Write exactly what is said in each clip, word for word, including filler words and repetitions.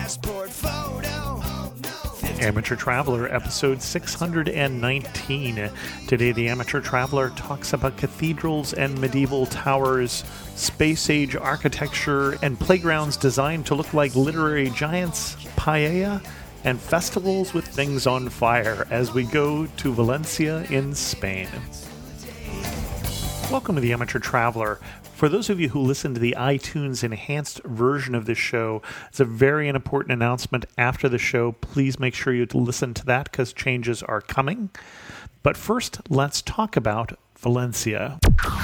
passport photo. Oh, no. Amateur Traveler, episode six hundred nineteen. Today, the Amateur Traveler talks about cathedrals and medieval towers, space-age architecture, and playgrounds designed to look like literary giants, paella, and festivals with things on fire as we go to Valencia in Spain. Welcome to the Amateur Traveler. For those of you who listen to the iTunes enhanced version of this show, it's a very important announcement after the show. Please make sure you listen to that because changes are coming. But first, let's talk about Valencia.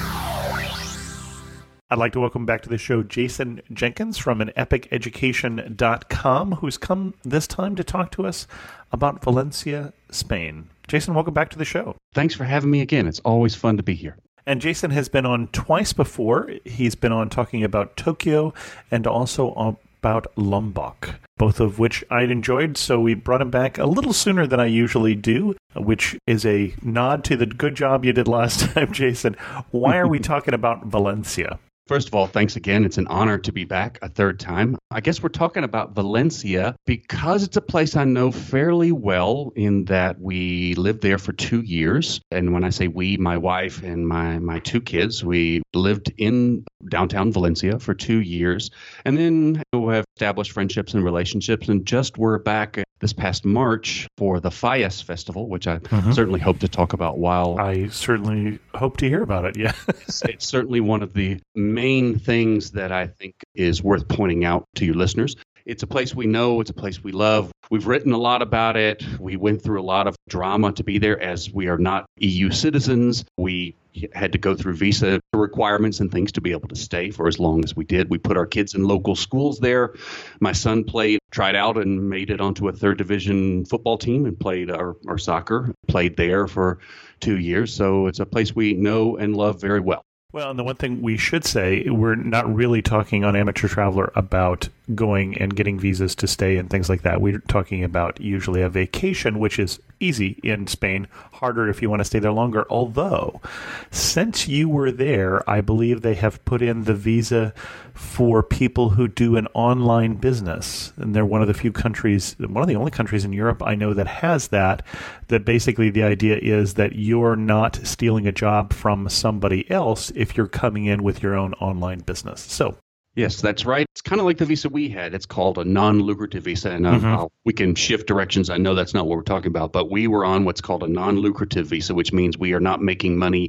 I'd like to welcome back to the show Jason Jenkins from an epic education dot com, who's come this time to talk to us about Valencia, Spain. Jason, welcome back to the show. Thanks for having me again. It's always fun to be here. And Jason has been on twice before. He's been on talking about Tokyo and also about Lombok, both of which I'd enjoyed, so we brought him back a little sooner than I usually do, which is a nod to the good job you did last time, Jason. Why are we talking about Valencia? First of all, thanks again. It's an honor to be back a third time. I guess we're talking about Valencia because it's a place I know fairly well in that we lived there for two years. And when I say we, my wife and my, my two kids, we lived in downtown Valencia for two years. And then we have established friendships and relationships and just were back this past March for the Fallas Festival, which I mm-hmm. certainly hope to talk about while... I certainly hope to hear about it, yeah. it's, it's certainly one of the main things that I think is worth pointing out to your listeners. It's a place we know. It's a place we love. We've written a lot about it. We went through a lot of drama to be there as we are not E U citizens. We had to go through visa requirements and things to be able to stay for as long as we did. We put our kids in local schools there. My son played, tried out and made it onto a third division football team and played our, our soccer, played there for two years. So it's a place we know and love very well. Well, and the one thing we should say, we're not really talking on Amateur Traveler about going and getting visas to stay and things like that. We're talking about usually a vacation, which is easy in Spain, harder if you want to stay there longer. Although, since you were there, I believe they have put in the visa for people who do an online business. And they're one of the few countries, one of the only countries in Europe I know that has that, that basically the idea is that you're not stealing a job from somebody else if you're coming in with your own online business. So, yes, that's right. It's kind of like the visa we had. It's called a non-lucrative visa, and uh, mm-hmm. we can shift directions. I know that's not what we're talking about, but we were on what's called a non-lucrative visa, which means we are not making money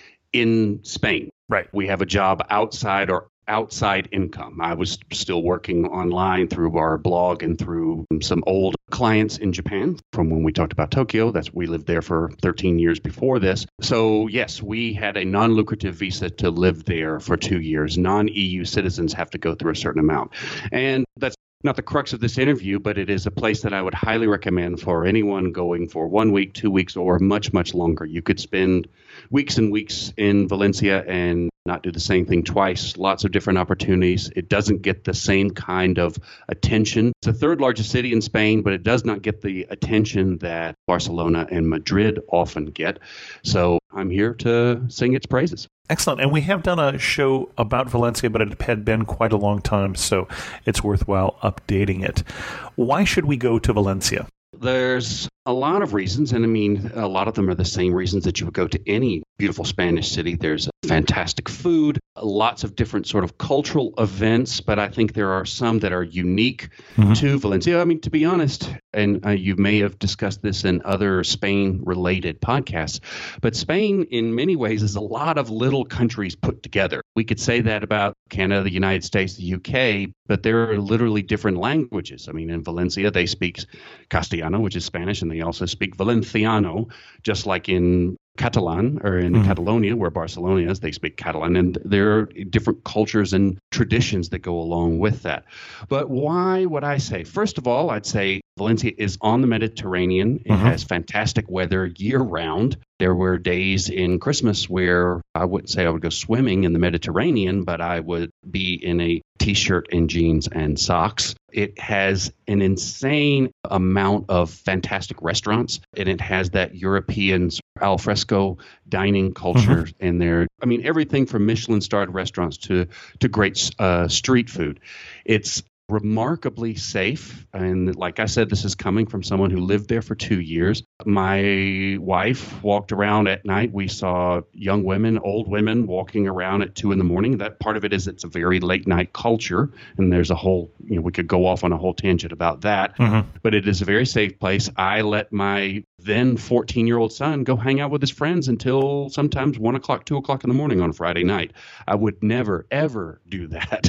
in Spain. Right. We have a job outside or outside income. I was still working online through our blog and through some old clients in Japan from when we talked about Tokyo. That's we lived there for thirteen years before this. So yes, we had a non-lucrative visa to live there for two years. Non-E U citizens have to go through a certain amount. And that's not the crux of this interview, but it is a place that I would highly recommend for anyone going for one week, two weeks, or much, much longer. You could spend weeks and weeks in Valencia and not do the same thing twice. Lots of different opportunities. It doesn't get the same kind of attention. It's the third largest city in Spain, but it does not get the attention that Barcelona and Madrid often get. So I'm here to sing its praises. Excellent. And we have done a show about Valencia, but it had been quite a long time, so it's worthwhile updating it. Why should we go to Valencia? There's a lot of reasons, and I mean, a lot of them are the same reasons that you would go to any beautiful Spanish city. There's fantastic food, lots of different sort of cultural events, but I think there are some that are unique mm-hmm. to Valencia. I mean, to be honest, and uh, you may have discussed this in other Spain-related podcasts, but Spain, in many ways, is a lot of little countries put together. We could say that about Canada, the United States, the U K, but there are literally different languages. I mean, in Valencia, they speak Castellano, which is Spanish, and they also speak Valenciano, just like in Catalan or in mm-hmm. Catalonia, where Barcelona is, they speak Catalan, and there are different cultures and traditions that go along with that. But why would I say? First of all, I'd say Valencia is on the Mediterranean. It mm-hmm. has fantastic weather year-round. There were days in Christmas where I wouldn't say I would go swimming in the Mediterranean, but I would be in a T-shirt and jeans and socks. It has an insane amount of fantastic restaurants, and it has that European al fresco dining culture mm-hmm. in there. I mean, everything from Michelin-starred restaurants to to great uh, street food. It's remarkably safe. And like I said, this is coming from someone who lived there for two years. My wife walked around at night. We saw young women, old women walking around at two in the morning. That part of it is it's a very late night culture. And there's a whole, you know, we could go off on a whole tangent about that. Mm-hmm. But it is a very safe place. I let my then fourteen-year-old son go hang out with his friends until sometimes one o'clock, two o'clock in the morning on Friday night. I would never, ever do that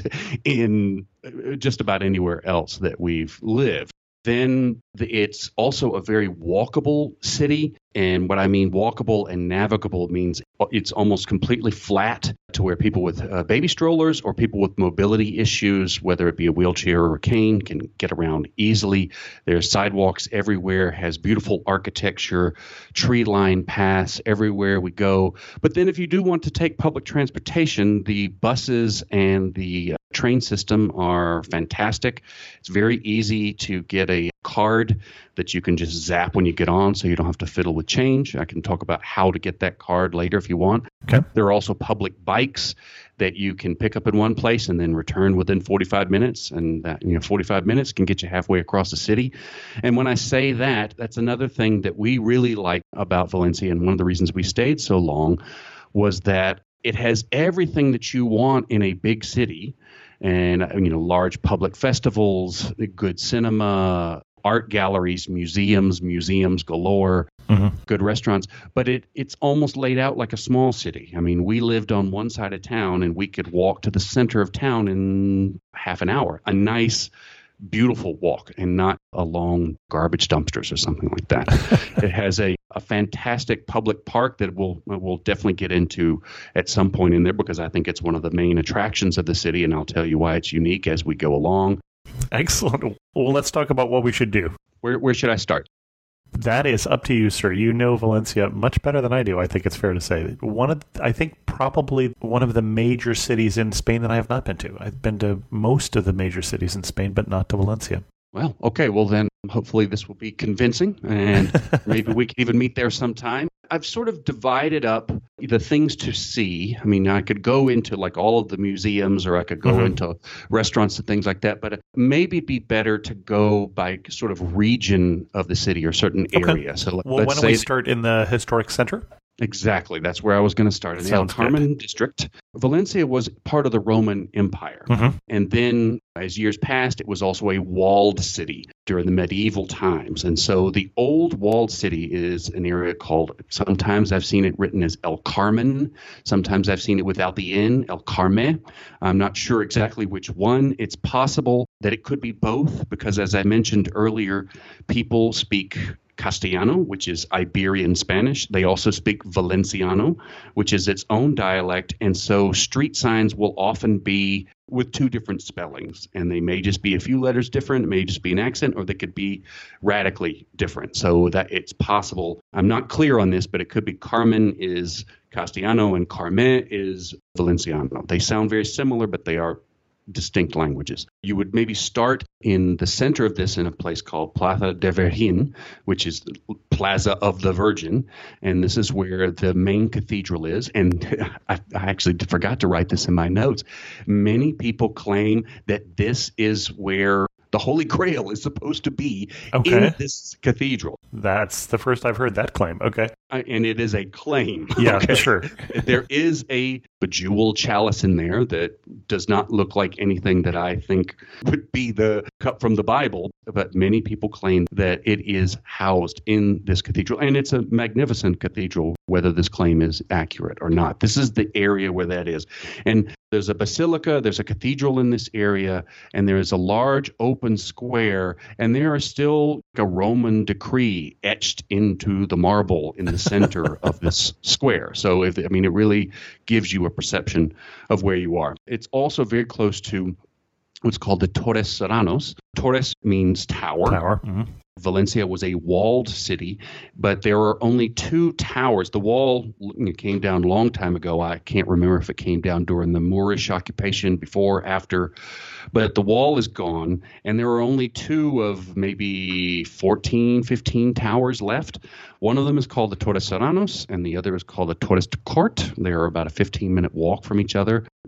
in just about anywhere else that we've lived. Then it's also a very walkable city. And what I mean walkable and navigable means it's almost completely flat to where people with uh, baby strollers or people with mobility issues, whether it be a wheelchair or a cane, can get around easily. There's sidewalks everywhere, has beautiful architecture, tree-lined paths everywhere we go. But then if you do want to take public transportation, the buses and the uh, train system are fantastic. It's very easy to get a card that you can just zap when you get on so you don't have to fiddle with change. I can talk about how to get that card later if you want. Okay. There are also public bikes that you can pick up in one place and then return within forty-five minutes. And that, you know, forty-five minutes can get you halfway across the city. And when I say that, that's another thing that we really like about Valencia. And one of the reasons we stayed so long was that it has everything that you want in a big city. And, you know, large public festivals, good cinema, art galleries, museums, museums galore, mm-hmm. good restaurants. But it it's almost laid out like a small city. I mean, we lived on one side of town and we could walk to the center of town in half an hour. A nice, beautiful walk and not along garbage dumpsters or something like that. It has a, a fantastic public park that we'll, we'll definitely get into at some point in there because I think it's one of the main attractions of the city, and I'll tell you why it's unique as we go along. Excellent. Well, let's talk about what we should do. Where where should I start? That is up to you, sir. You know Valencia much better than I do, I think it's fair to say. One of, I think probably one of the major cities in Spain that I have not been to. I've been to most of the major cities in Spain, but not to Valencia. Well, okay. Well, then hopefully this will be convincing, and maybe we can even meet there sometime. I've sort of divided up the things to see. I mean, I could go into like all of the museums, or I could go mm-hmm. into restaurants and things like that, but maybe it'd be better to go by sort of region of the city or certain okay. area. So well, let's why don't say we start in the historic center? Exactly. That's where I was going to start. In the El Carmen good. district. Valencia was part of the Roman Empire. Mm-hmm. And then as years passed, it was also a walled city during the medieval times. And so the old walled city is an area called, sometimes I've seen it written as El Carmen. Sometimes I've seen it without the N, El Carme. I'm not sure exactly which one. It's possible that it could be both because, as I mentioned earlier, people speak Castellano, which is Iberian Spanish. They also speak Valenciano, which is its own dialect. And so street signs will often be with two different spellings. And they may just be a few letters different. It may just be an accent, or they could be radically different. So that it's possible. I'm not clear on this, but it could be Carmen is Castellano and Carme is Valenciano. They sound very similar, but they are distinct languages. You would maybe start in the center of this in a place called Plaza de Virgen, which is the Plaza of the Virgin. And this is where the main cathedral is. And I, I actually forgot to write this in my notes. Many people claim that this is where the Holy Grail is supposed to be okay. in this cathedral. That's the first I've heard that claim. Okay. Uh, and it is a claim. Yeah, okay? sure. There is a bejeweled chalice in there that does not look like anything that I think would be the cup from the Bible, but many people claim that it is housed in this cathedral. And it's a magnificent cathedral, whether this claim is accurate or not. This is the area where that is. And there's a basilica, there's a cathedral in this area, and there is a large open square, and there is still a Roman decree etched into the marble in the center of this square. So, if I mean, it really gives you a perception of where you are. It's also very close to what's called the Torres Serranos. Torres means tower. Tower. Mm-hmm. Valencia was a walled city, but there are only two towers. The wall came down a long time ago. I can't remember if it came down during the Moorish occupation, before, after, but the wall is gone, and there are only two of maybe fourteen, fifteen towers left. One of them is called the Torres Serranos, and the other is called the Torres de Cort. They're about a fifteen-minute walk from each other.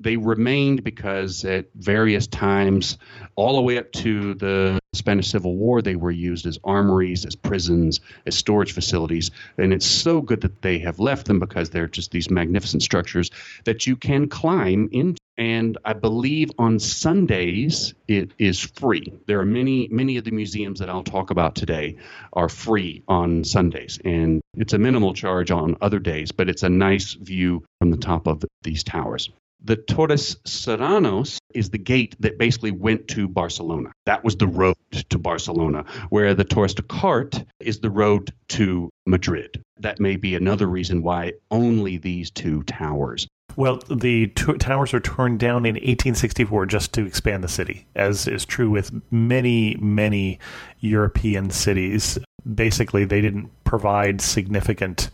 they remained because at various times, all the way up to the Spanish Civil War, they were used as armories, as prisons, as storage facilities. And it's so good that they have left them because they're just these magnificent structures that you can climb into. And I believe on Sundays it is free. There are many, many of the museums that I'll talk about today are free on Sundays. And it's a minimal charge on other days, but it's a nice view from the top of these towers. The Torres Serranos is the gate that basically went to Barcelona. That was the road to Barcelona, where the Torres de Cart is the road to Madrid. That may be another reason why only these two towers. Well, the t- towers are torn down in eighteen sixty-four just to expand the city, as is true with many, many European cities. Basically, they didn't provide significant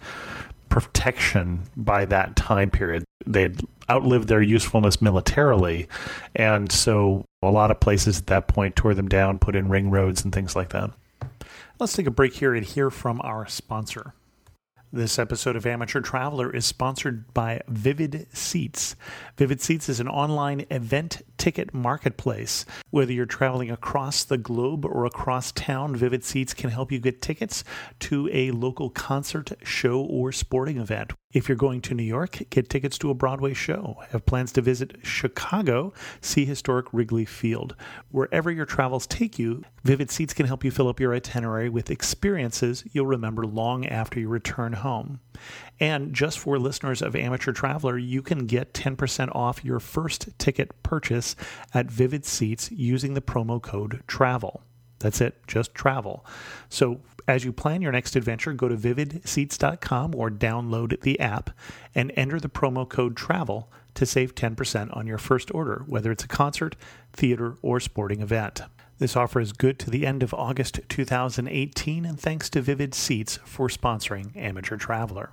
protection by that time period. They had outlived their usefulness militarily, and so a lot of places at that point tore them down, put in ring roads and things like that. Let's take a break here and hear from our sponsor. This episode of Amateur Traveler is sponsored by Vivid Seats. Vivid Seats is an online event ticket marketplace. Whether you're traveling across the globe or across town, Vivid Seats can help you get tickets to a local concert, show, or sporting event. If you're going to New York, get tickets to a Broadway show. Have plans to visit Chicago, see historic Wrigley Field. Wherever your travels take you, Vivid Seats can help you fill up your itinerary with experiences you'll remember long after you return home. And just for listeners of Amateur Traveler, you can get ten percent off your first ticket purchase at Vivid Seats using the promo code TRAVEL. That's it, just travel. So as you plan your next adventure, go to vivid seats dot com or download the app and enter the promo code TRAVEL to save ten percent on your first order, whether it's a concert, theater, or sporting event. This offer is good to the end of August two thousand eighteen, and thanks to Vivid Seats for sponsoring Amateur Traveler.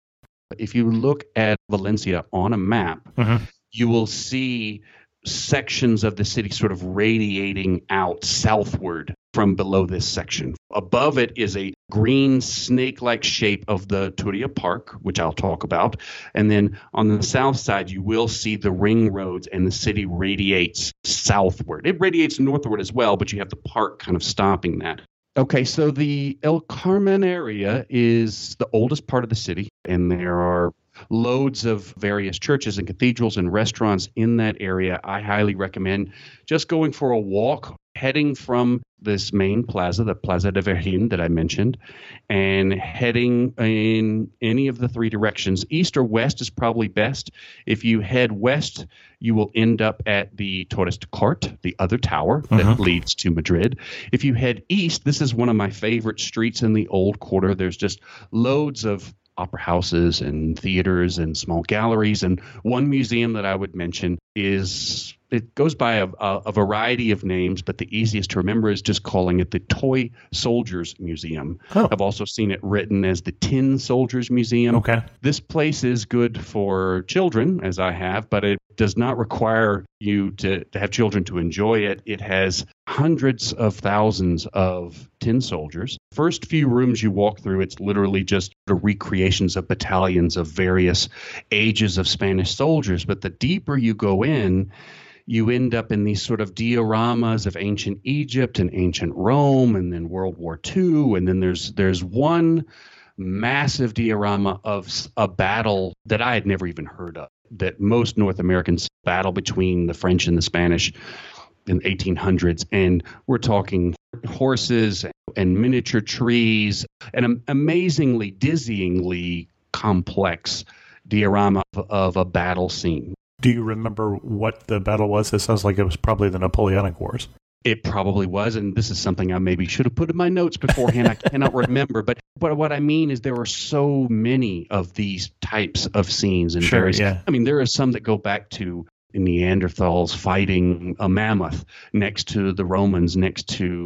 If you look at Valencia on a map, Mm-hmm. you will see sections of the city sort of radiating out southward from below this section. Above it is a green snake-like shape of the Turia Park, which I'll talk about. And then on the south side, you will see the ring roads, and the city radiates southward. It radiates northward as well, but you have the park kind of stopping that. Okay, so the El Carmen area is the oldest part of the city, and there are loads of various churches and cathedrals and restaurants in that area. I highly recommend just going for a walk, heading from this main plaza, the Plaza de Virgin that I mentioned, and heading in any of the three directions. East or west is probably best. If you head west, you will end up at the Torres de Cart, the other tower that Uh-huh. leads to Madrid. If you head east, this is one of my favorite streets in the Old Quarter. There's just loads of opera houses and theaters and small galleries. And one museum that I would mention is, it goes by a, a, a variety of names, but the easiest to remember is just calling it the Toy Soldiers Museum. Oh. I've also seen it written as the Tin Soldiers Museum. Okay. This place is good for children, as I have, but it does not require you to, to have children to enjoy it. It has hundreds of thousands of tin soldiers. First few rooms you walk through, it's literally just the recreations of battalions of various ages of Spanish soldiers. But the deeper you go in, you end up in these sort of dioramas of ancient Egypt and ancient Rome, and then World War Two. And then there's there's one massive diorama of a battle that I had never even heard of, that most North Americans battle between the French and the Spanish in the eighteen hundreds. And we're talking horses and miniature trees, an amazingly, dizzyingly complex diorama of, of a battle scene. Do you remember what the battle was? It sounds like it was probably the Napoleonic Wars. It probably was, and this is something I maybe should have put in my notes beforehand. I cannot remember, but but what I mean is there are so many of these types of scenes. And Sure, various, yeah. I mean, there are some that go back to Neanderthals fighting a mammoth next to the Romans, next to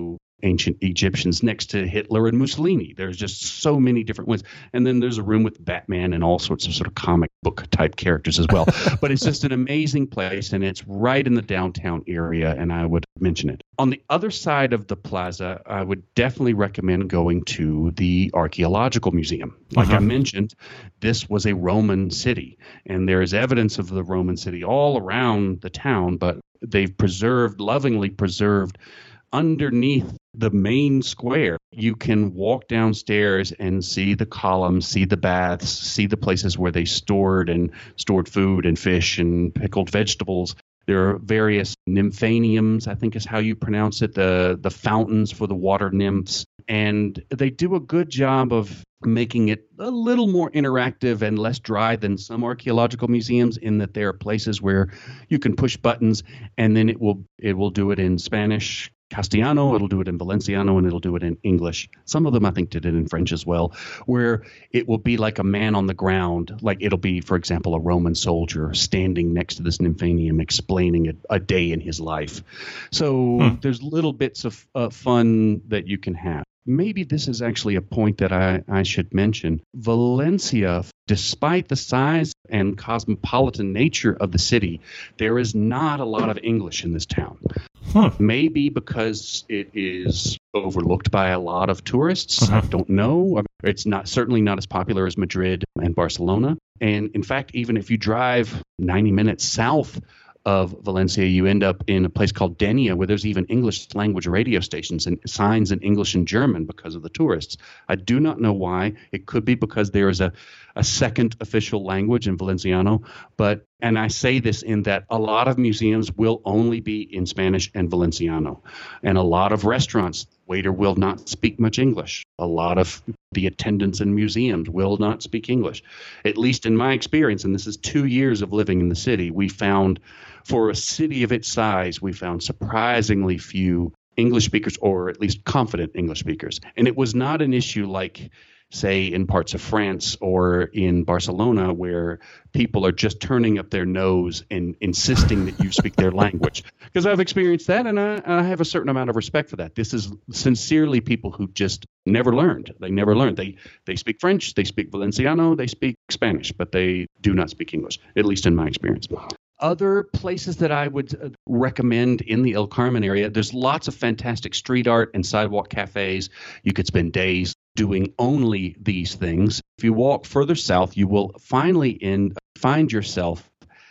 ancient Egyptians next to Hitler and Mussolini. There's just so many different ones. And then there's a room with Batman and all sorts of sort of comic book type characters as well. But it's just an amazing place, and it's right in the downtown area, and I would mention it. On the other side of the plaza, I would definitely recommend going to the Archaeological Museum. Like uh-huh. I mentioned, this was a Roman city, and there is evidence of the Roman city all around the town, but they've preserved, lovingly preserved, underneath the main square. You can walk downstairs and see the columns, see the baths, see the places where they stored and stored food and fish and pickled vegetables. There are various nymphaniums, I think is how you pronounce it, the, the fountains for the water nymphs. And they do a good job of making it a little more interactive and less dry than some archaeological museums, in that there are places where you can push buttons and then it will it will do it in Spanish, Castellano, it'll do it in Valenciano, and it'll do it in English. Some of them, I think, did it in French as well, where it will be like a man on the ground. Like it'll be, for example, a Roman soldier standing next to this nymphanium explaining a, a day in his life. So hmm. there's little bits of uh, fun that you can have. Maybe this is actually a point that I, I should mention. Valencia, despite the size and cosmopolitan nature of the city, there is not a lot of English in this town. Huh. Maybe because it is overlooked by a lot of tourists. Uh-huh. I don't know. It's not certainly not as popular as Madrid and Barcelona. And in fact, even if you drive ninety minutes south of Valencia, you end up in a place called Denia, where there's even English language radio stations and signs in English and German because of the tourists. I do not know why. It could be because there is a, a second official language in Valenciano. But, and I say this in that a lot of museums will only be in Spanish and Valenciano. And a lot of restaurants, waiter will not speak much English. A lot of the attendants in museums will not speak English. At least in my experience, and this is two years of living in the city, we found, for a city of its size, we found surprisingly few English speakers, or at least confident English speakers. And it was not an issue like, say, in parts of France or in Barcelona, where people are just turning up their nose and insisting that you speak their language. Because I've experienced that, and I, I have a certain amount of respect for that. This is sincerely people who just never learned. They never learned. They they speak French, they speak Valenciano, they speak Spanish, but they do not speak English, at least in my experience. Other places that I would recommend in the El Carmen area, there's lots of fantastic street art and sidewalk cafes. You could spend days doing only these things. If you walk further south, you will finally in, find yourself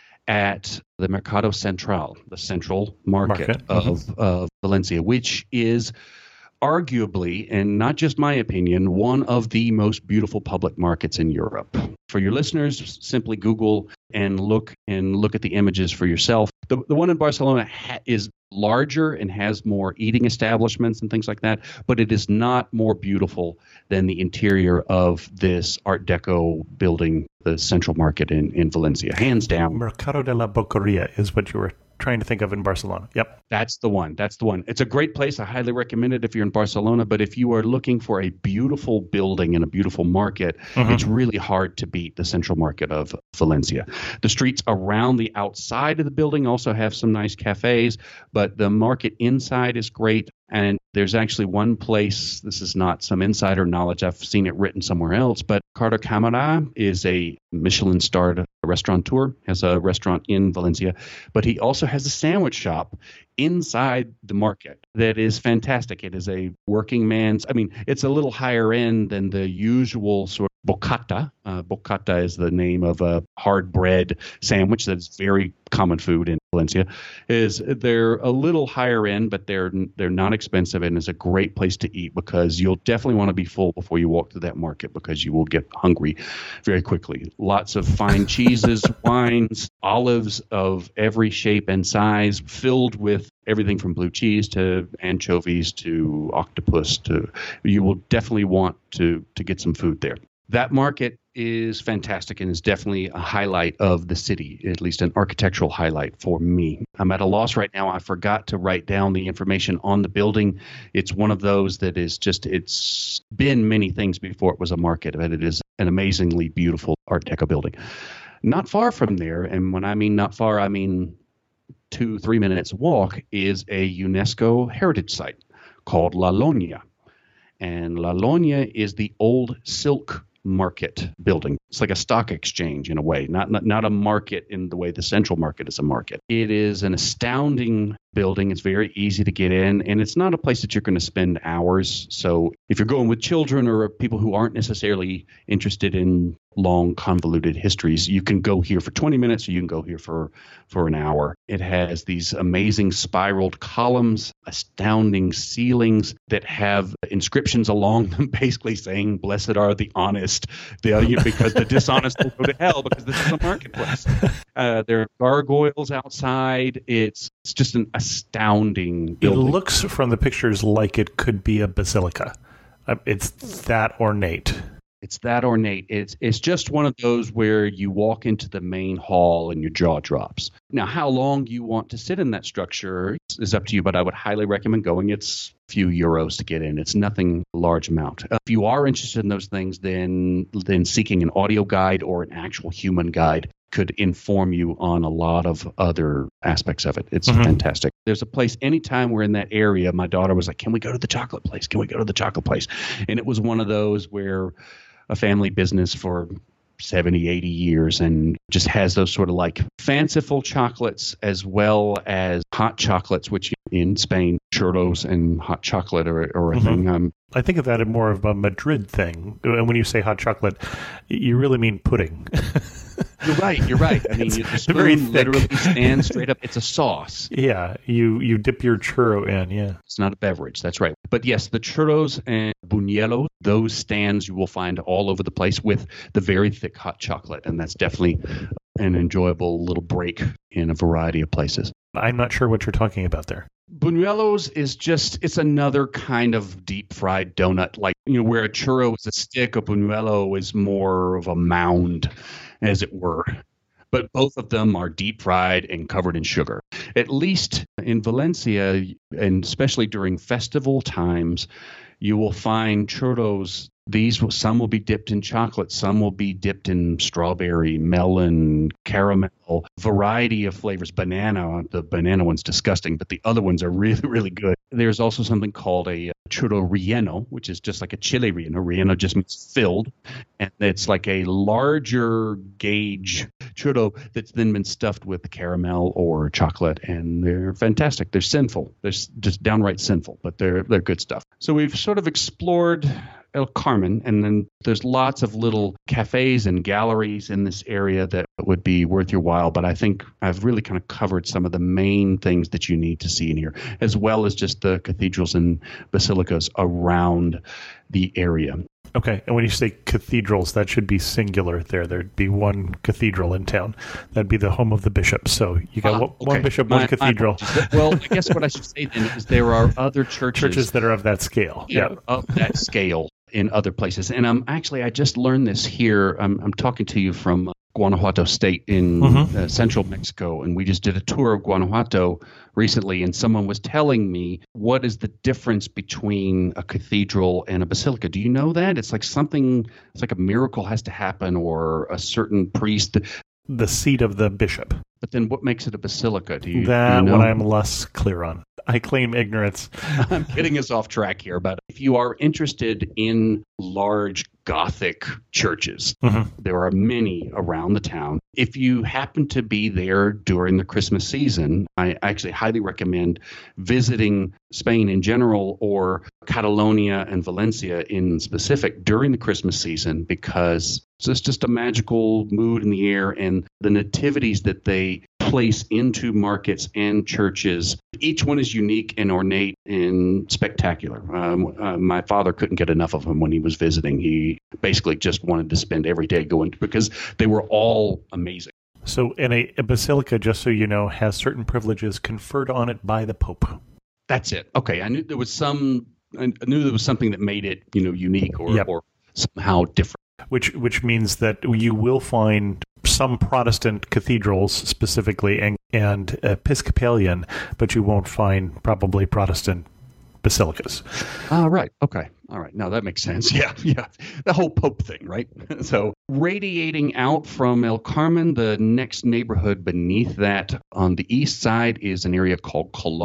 at the Mercado Central, the central market, market. of mm-hmm. of Valencia, which is arguably, and not just my opinion, one of the most beautiful public markets in Europe. For your listeners, simply Google and look and look at the images for yourself. The, the one in Barcelona ha- is larger and has more eating establishments and things like that, but it is not more beautiful than the interior of this Art Deco building, the Central Market in, in Valencia, hands down. Mercado de la Boqueria is what you were trying to think of in Barcelona. Yep. That's the one. That's the one. It's a great place. I highly recommend it if you're in Barcelona. But if you are looking for a beautiful building and a beautiful market, mm-hmm. it's really hard to beat the Central Market of Valencia. The streets around the outside of the building also have some nice cafes, but the market inside is great. And there's actually one place, this is not some insider knowledge, I've seen it written somewhere else, but Carter Camara is a Michelin-starred restaurateur, has a restaurant in Valencia, but he also has a sandwich shop inside the market that is fantastic. It is a working man's, I mean, it's a little higher end than the usual sort of bocata. Uh, bocata is the name of a hard bread sandwich that is very common food in Valencia. Is they're a little higher end, but they're they're not expensive, and it's a great place to eat because you'll definitely want to be full before you walk through that market because you will get hungry very quickly. Lots of fine cheeses, wines, olives of every shape and size, filled with everything from blue cheese to anchovies to octopus. To you will definitely want to to get some food there. That market is fantastic and is definitely a highlight of the city, at least an architectural highlight for me. I'm at a loss right now. I forgot to write down the information on the building. It's one of those that is just, it's been many things before it was a market, but it is an amazingly beautiful Art Deco building. Not far from there, and when I mean not far, I mean two, three minutes walk, is a UNESCO heritage site called La Lonia. And La Lonia is the old silk market building. It's like a stock exchange in a way, not, not not a market in the way the central market is a market. It is an astounding building. It's very easy to get in, and it's not a place that you're going to spend hours. So if you're going with children or people who aren't necessarily interested in long, convoluted histories, you can go here for twenty minutes or you can go here for, for an hour. It has these amazing spiraled columns, astounding ceilings that have inscriptions along them basically saying, "Blessed are the honest," the, because the dishonest will go to hell, because this is a marketplace. Uh, there are gargoyles outside. It's, it's just an astounding building. It looks from the pictures like it could be a basilica. Uh, It's that ornate. It's that ornate. It's it's just one of those where you walk into the main hall and your jaw drops. Now, how long you want to sit in that structure is up to you, but I would highly recommend going. It's a few euros to get in. It's nothing large amount. If you are interested in those things, then then seeking an audio guide or an actual human guide could inform you on a lot of other aspects of it. It's mm-hmm. fantastic. There's a place, anytime we're in that area, my daughter was like, "Can we go to the chocolate place? Can we go to the chocolate place?" And it was one of those where a family business for seventy, eighty years and just has those sort of like fanciful chocolates as well as hot chocolates, which in Spain, churros and hot chocolate are, are a mm-hmm. thing. Um, I think of that as more of a Madrid thing. And when you say hot chocolate, you really mean pudding. You're right. You're right. I mean, the spoon very literally stands straight up. It's a sauce. Yeah, you you dip your churro in. Yeah, it's not a beverage. That's right. But yes, the churros and buñuelos, those stands you will find all over the place with the very thick hot chocolate, and that's definitely an enjoyable little break in a variety of places. I'm not sure what you're talking about there. Buñuelos is just, it's another kind of deep fried donut, like, you know, where a churro is a stick, a buñuelo is more of a mound, as it were. But both of them are deep fried and covered in sugar. At least in Valencia, and especially during festival times, you will find churros. These will, some will be dipped in chocolate, some will be dipped in strawberry, melon, caramel, variety of flavors. Banana, the banana one's disgusting, but the other ones are really, really good. There's also something called a churro relleno, which is just like a chile relleno. Relleno just means filled, and it's like a larger gauge churro that's then been stuffed with caramel or chocolate, and they're fantastic. They're sinful. They're just downright sinful, but they're they're good stuff. So we've sort of explored El Carmen, and then there's lots of little cafes and galleries in this area that would be worth your while, but I think I've really kind of covered some of the main things that you need to see in here, as well as just the cathedrals and basilicas around the area. Okay, and when you say cathedrals, that should be singular there. There'd be one cathedral in town. That'd be the home of the bishop. So you got Ah, one, okay. one bishop, one My- cathedral. my- well, I guess what I should say then is there are other churches, Churches that are of that scale. yeah, Yeah. of that scale in other places. And I'm actually, I just learned this here. I'm, I'm talking to you from Guanajuato State in Mhm. uh, central Mexico, and we just did a tour of Guanajuato recently, and someone was telling me what is the difference between a cathedral and a basilica. Do you know that? It's like something, it's like a miracle has to happen, or a certain priest. The seat of the bishop. But then what makes it a basilica? Do you, That do you know? one I'm less clear on. I claim ignorance. I'm getting us off track here, but if you are interested in large Gothic churches, Mhm. there are many around the town. If you happen to be there during the Christmas season, I actually highly recommend visiting Spain in general, or Catalonia and Valencia in specific during the Christmas season, because it's just a magical mood in the air, and the nativities that they place into markets and churches, each one is unique and ornate and spectacular. Um, uh, my father couldn't get enough of them when he was visiting. He basically just wanted to spend every day going, because they were all amazing. So, and a, a basilica, just so you know, has certain privileges conferred on it by the Pope. That's it. Okay, I knew there was some. I knew there was something that made it, you know, unique or, Yep. or somehow different. Which which means that you will find some Protestant cathedrals specifically and, and Episcopalian, but you won't find probably Protestant basilicas. Ah, right. Okay. All right. Now that makes sense. Yeah. Yeah. The whole Pope thing, right? So radiating out from El Carmen, the next neighborhood beneath that on the east side is an area called Colón.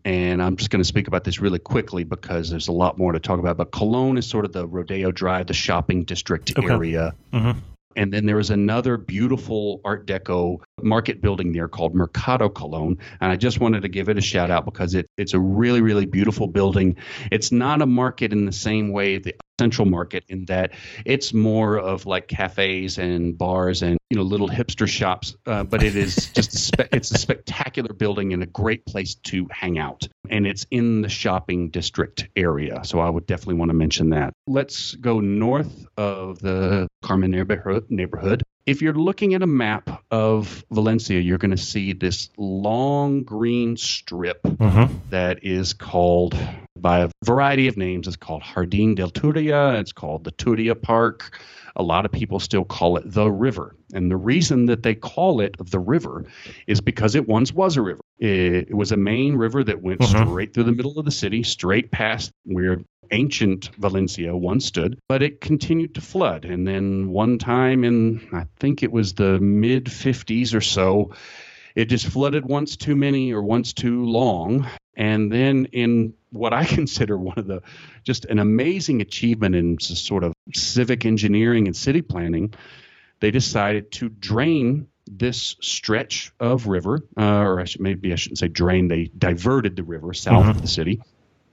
And I'm just going to speak about this really quickly because there's a lot more to talk about. But Colón is sort of the Rodeo Drive, the shopping district Okay. area. Mm-hmm. And then there is another beautiful Art Deco market building there called Mercado Colón. And I just wanted to give it a shout out because it, it's a really, really beautiful building. It's not a market in the same way the Central Market in that it's more of like cafes and bars and, you know, little hipster shops. Uh, but it is just, a spe- it's a spectacular building and a great place to hang out. And it's in the shopping district area. So I would definitely want to mention that. Let's go north of the Carmen neighborhood. neighborhood. If you're looking at a map of Valencia, you're going to see this long green strip Mm-hmm. that is called by a variety of names. It's called Jardín del Turia. It's called the Turia Park. A lot of people still call it the river. And the reason that they call it the river is because it once was a river. It, it was a main river that went Mhm. straight through the middle of the city, straight past where ancient Valencia once stood, but it continued to flood. And then one time in, I think it was the mid fifties or so, it just flooded once too many or once too long. And then in what I consider one of the just an amazing achievement in s- sort of civic engineering and city planning, they decided to drain this stretch of river, uh, or I should, maybe I shouldn't say drain, they diverted the river south Mhm. of the city,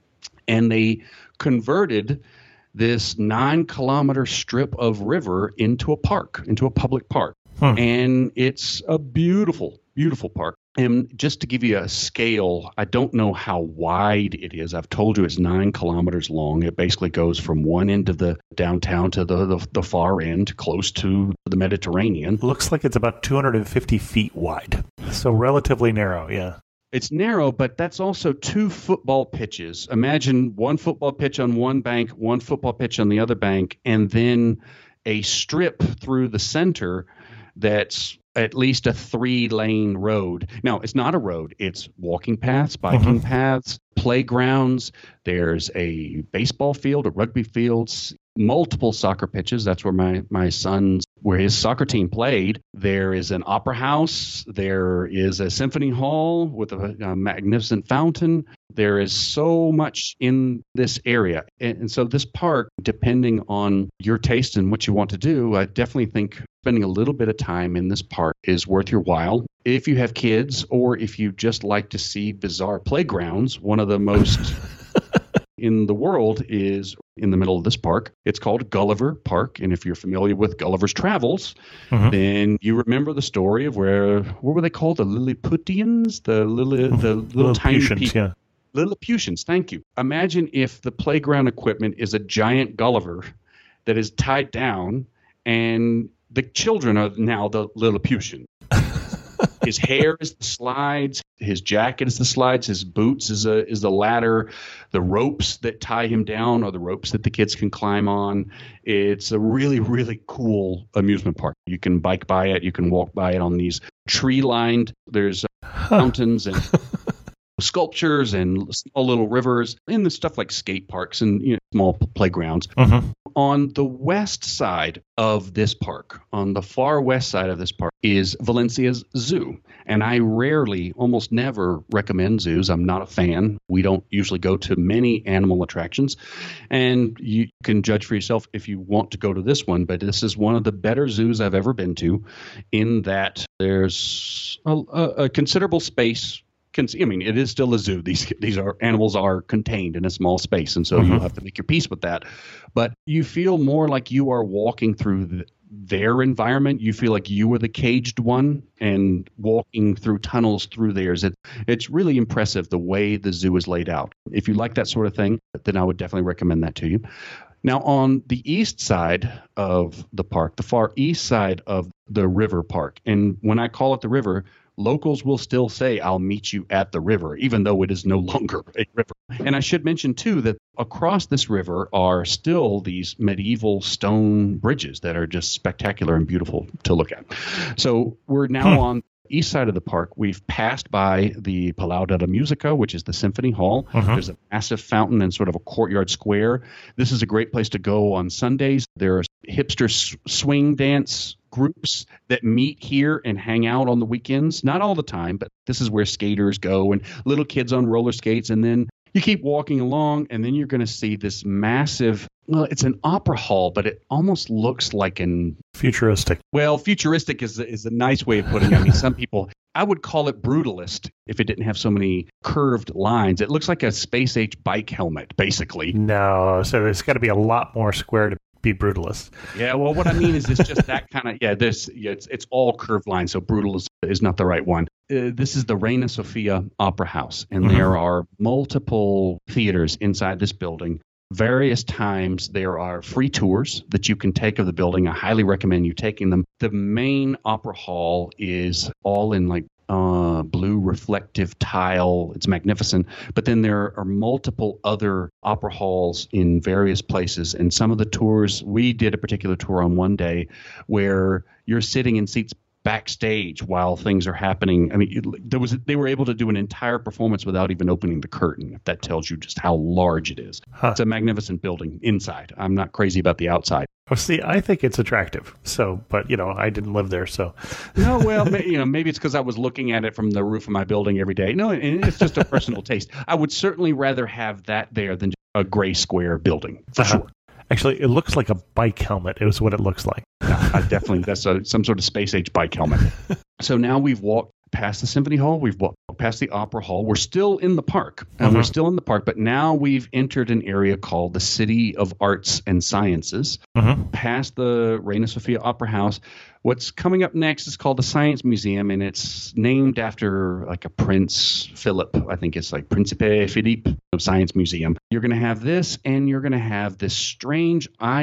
and they converted this nine kilometer strip of river into a park, into a public park. Hmm. And it's a beautiful, beautiful park. And just to give you a scale, I don't know how wide it is. I've told you it's nine kilometers long. It basically goes from one end of the downtown to the, the, the far end, close to the Mediterranean. Looks like it's about two hundred fifty feet wide. So relatively narrow, yeah. It's narrow, but that's also two football pitches. Imagine one football pitch on one bank, one football pitch on the other bank, and then a strip through the center that's at least a three-lane road. Now, it's not a road. It's walking paths, biking Mhm. paths, playgrounds. There's a baseball field, a rugby field, s- multiple soccer pitches. That's where my, my son's, where his soccer team played. There is an opera house. There is a symphony hall with a, a magnificent fountain. There is so much in this area. And, and so this park, depending on your taste and what you want to do, I definitely think spending a little bit of time in this park is worth your while. If you have kids or if you just like to see bizarre playgrounds, one of the most in the world is in the middle of this park. It's called Gulliver Park. And if you're familiar with Gulliver's Travels, Mhm. then you remember the story of where, what were they called? The Lilliputians? The, Lili, the little tiny Lilliputians, people. yeah. Lilliputians, thank you. Imagine if the playground equipment is a giant Gulliver that is tied down and the children are now the Lilliputian. His hair is the slides, his jacket is the slides, his boots is a is the ladder, the ropes that tie him down are the ropes that the kids can climb on. It's a really, really cool amusement park. You can bike by it, you can walk by it on these tree-lined, there's fountains and sculptures and small little rivers and the stuff like skate parks and, you know, small p- playgrounds. Mhm. On the west side of this park, on the far west side of this park, is Valencia's zoo. And I rarely, almost never recommend zoos. I'm not a fan. We don't usually go to many animal attractions. And you can judge for yourself if you want to go to this one. But this is one of the better zoos I've ever been to in that there's a, a, a considerable space. I mean, it is still a zoo. These these are animals are contained in a small space, and so Mhm. you'll have to make your peace with that. But you feel more like you are walking through the, their environment. You feel like you were the caged one and walking through tunnels through theirs. It, it's really impressive the way the zoo is laid out. If you like that sort of thing, then I would definitely recommend that to you. Now, on the east side of the park, the far east side of the river park, and when I call it the river, locals will still say, I'll meet you at the river, even though it is no longer a river. And I should mention, too, that across this river are still these medieval stone bridges that are just spectacular and beautiful to look at. So we're now Hmm. on east side of the park, we've passed by the Palau de la Musica, which is the Symphony Hall. Uh-huh. There's a massive fountain and sort of a courtyard square. This is a great place to go on Sundays. There are hipster s- swing dance groups that meet here and hang out on the weekends. Not all the time, but this is where skaters go and little kids on roller skates. And then you keep walking along, and then you're going to see this massive, well, it's an opera hall, but it almost looks like an Futuristic. well, futuristic is is a nice way of putting it. I mean, some people, I would call it brutalist if it didn't have so many curved lines. It looks like a space age bike helmet, basically. No, so there's got to be a lot more square to be brutalist. Yeah, well, what I mean is it's just that kind of, yeah, this, yeah, it's, it's all curved lines, so brutalist is not the right one. Uh, this is the Reina Sofia Opera House, and Mhm. there are multiple theaters inside this building. Various times there are free tours that you can take of the building. I highly recommend you taking them. The main opera hall is all in like uh, blue reflective tile. It's magnificent. But then there are multiple other opera halls in various places. And some of the tours, we did a particular tour on one day where you're sitting in seats backstage while things are happening. I mean, it, there was they were able to do an entire performance without even opening the curtain. If that tells you just how large it is. Huh. It's a magnificent building inside. I'm not crazy about the outside. Oh, see, I think it's attractive. So, but you know, I didn't live there, so No, well, ma- you know, maybe it's because I was looking at it from the roof of my building every day. No, and it's just a personal taste. I would certainly rather have that there than a gray square building, for Uh-huh. sure. Actually, it looks like a bike helmet. It was what it looks like. Yeah, I definitely, that's a, some sort of space age bike helmet. So now we've walked past the Symphony Hall. We've walked past the Opera Hall. We're still in the park. And Mhm. we're still in the park, but now we've entered an area called the City of Arts and Sciences. Mhm. Past the Reina Sofia Opera House. What's coming up next is called the Science Museum, and it's named after like a Prince Philip. I think it's like Principe Philippe Science Museum. You're going to have this, and you're going to have this strange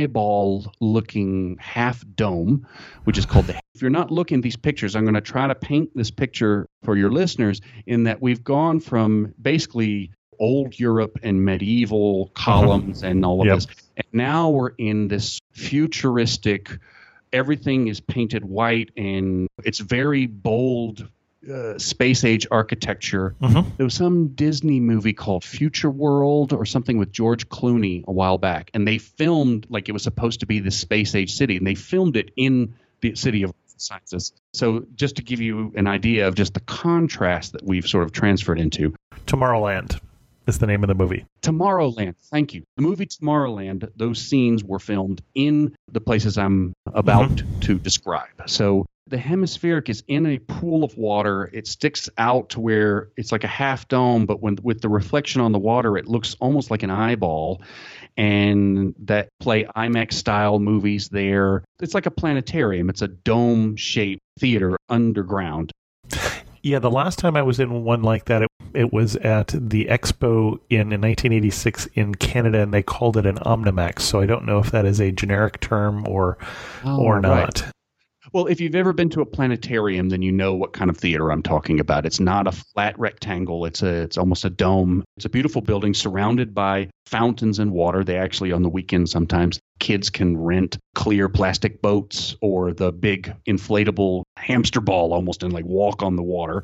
eyeball-looking half dome, which is called the. If you're not looking at these pictures, I'm going to try to paint this picture for your listeners in that we've gone from basically old Europe and medieval columns and all of Yep. this, and now we're in this futuristic. Everything is painted white, and it's very bold uh, space age architecture. Mhm. There was some Disney movie called Future World or something with George Clooney a while back, and they filmed like it was supposed to be this space age city, and they filmed it in the City of Sciences. So just to give you an idea of just the contrast that we've sort of transferred into. Tomorrowland is the name of the movie. Tomorrowland. Thank you. The movie Tomorrowland, those scenes were filmed in the places I'm about to describe. So the hemispheric is in a pool of water. It sticks out to where it's like a half dome, but when with the reflection on the water, it looks almost like an eyeball. And that play IMAX style movies there. It's like a planetarium. It's a dome shaped theater underground. Yeah, the last time I was in one like that, it, it was at the Expo in, in nineteen eighty-six in Canada, and they called it an Omnimax. So I don't know if that is a generic term or Oh, or right. not. Well, if you've ever been to a planetarium, then you know what kind of theater I'm talking about. It's not a flat rectangle. It's a it's almost a dome. It's a beautiful building surrounded by fountains and water. They actually, on the weekend, sometimes kids can rent clear plastic boats or the big inflatable hamster ball almost and like walk on the water.